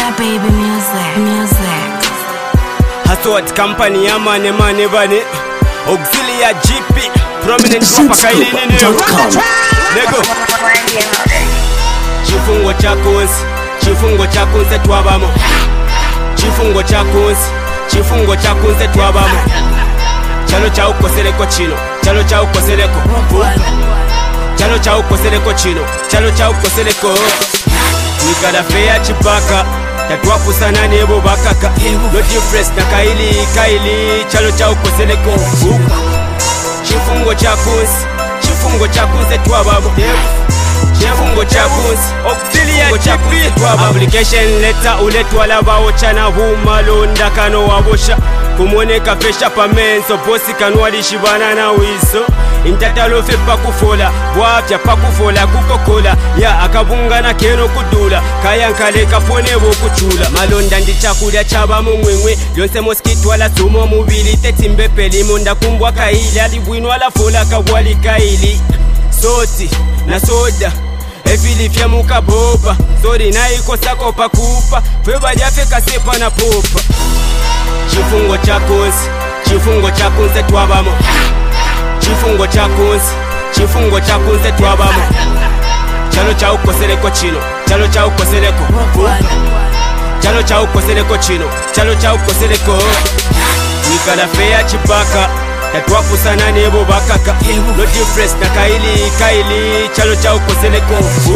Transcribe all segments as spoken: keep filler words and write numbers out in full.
My baby music, music. Haswat company ya mane mane bane. Auxilia G P, prominent rapper kaili nini. Lego. Chifungo chakunzi, chifungo chakunzi twabamo. Chifungo chakunzi, chifungo chakunzi twabamo. Chalo cha ukoseleko chino, chalo cha ukoseleko. Chalo cha ukoseleko chino, chalo cha ukoseleko. Nikada fea chipaka, tatwa kusana nebo bakaka. No difference na kaili, kaili, chalo cha ukoseleko. Chifungo chakunzi, chifungo chakunzi twabamo. Chifungo chakunzi, auxilia G P. Application letter uletwa labao chana huma londa kano wabosha. Kumoneka fesha pa menso bosi kanwali shibana na wiso. Intatalo fe pakufola, bwapya pakufola kukokola. Ya akabunga na keno kudula, kaya nkale kapone wokuchula. Malonda ndi chakulya chaba mumwemwe, yonse moskito ala sumo mubili. Tetimbe peli monda kumbwa kaili, alibwinu ala fola kawali kaili. Soti na soda efili fya mukaboba, sori na ikosa kopa kupa. Feba jafe kasepa na popa. Chifungo chakunzi, chifungo chakunzi twabamo. Chifungo chakunzi, chifungo chakunzi twabamo. Chalo cha ukoseleko chino, chalo cha ukoseleko. Chalo cha ukoseleko chino, chalo cha ukoseleko. Nikala fea chipaka, tatwa kusana nebo bakaka. No difference na kaili, kaili, chalo cha ukoseleko.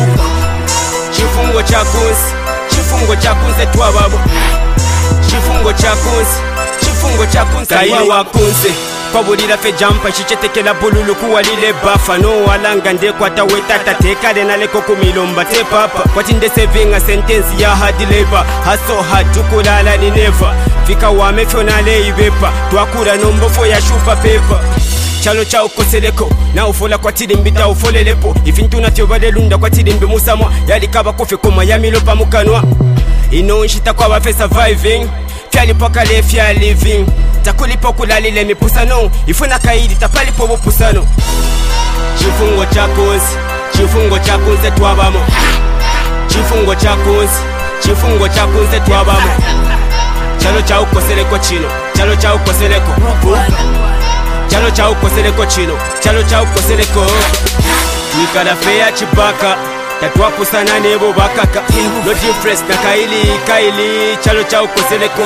Chifungo chakunzi, chifungo chakunzi twabamo. Chifungo chakunzi, chifungo chakunzi kaili wakunzi. Kwa bulila fe jampa shichetekela bululu kuwa lile bafa. No walanga nde kwa taweta tatekale na leko kumilomba te papa. Kwa tinde sevinga sentensi ya hard labor. Haso hatukulala ni never. Fika wamefyo na leibepa. Tuakura nombofo ya shupa pepa. Chalo cha ukoseleko, na ufola kwa tilimbita ufolelepo. Ifintu na tiobade lunda kwa tilimbi musamwa. Yali kaba kufi kuma ya milopa mukanwa. Ino nshita kwa wafe surviving. Fyali poka le fya living. Takuli poku lalile mipusano. Ifuna kaidi tapali pobo pusano. Chifungo chakunzi, chifungo chakunzi twabamo. Chifungo chakunzi, chifungo chakunzi twabamo. Chalo cha ukoseleko chino, chalo cha ukoseleko. Chalo cha ukoseleko chino, chalo cha ukoseleko. Nikala fea chipaka, tatwa kusana nebo bakaka. No difference na kaili, kaili, chalo cha ukoseleko.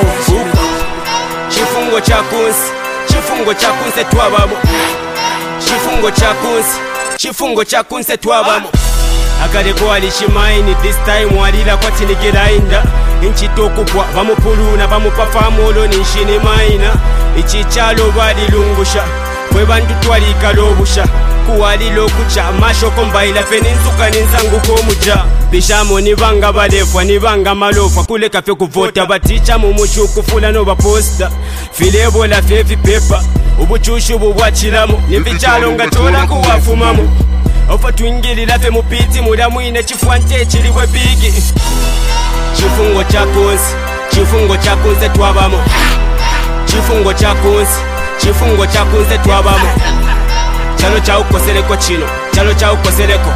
Chifungo chakunzi, chifungo chakunzi twabamo. Chifungo chakunzi, chifungo chakunzi twabamo. Akaleko alishimaini this time walila kwa tinigila inda. Inchi tokupwa bamupuluna bamupafamolo ninshini maina. Ichi chalo bali lungusha, kwe bantu twalika lobusha. Kuwali lokucha masho kombaila peninsuka ninsangu komuja. Bishamo nibanga balefwa nibanga malofwa. Kule kafe kuvota baticha mumuchu kufula no baposta. Filebo la fevi pepa, ubuchushu bubwachilamo. Nibichalo nga tola kuwafumamo. Ofa tuingili lafe mupiti muda mwine chifuante chiliwe bigi. Chifungo chakunzi, chifungo chakunzi twabamo. Chifungo chakunzi, chifungo chakunzi twabamo. Chalo cha ukoseleko chino, chalo cha ukoseleko.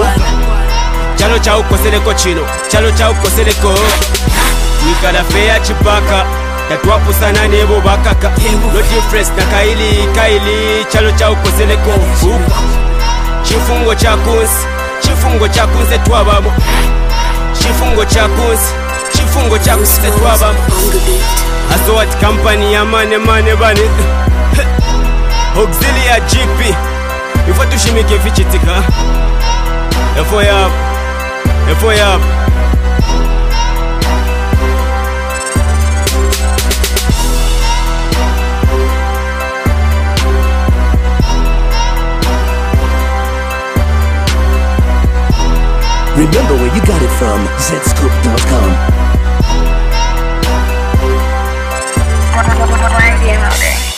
Chalo cha ukoseleko chino, chalo cha ukoseleko. Nikala fea chipaka, tatwa kusana nebo bakaka. No difference na kaili, kaili, chalo cha ukoseleko. Chifungo chakunzi, chifungo chakunzi twabamo. Chifungo chakunzi, chifungo chakunzi twabamo. Haswat company ya mane mane bane. Auxilia G P. Ifo tushimike fichitika. Efo yap, efo yap. Remember where you got it from, Z Scoop dot com.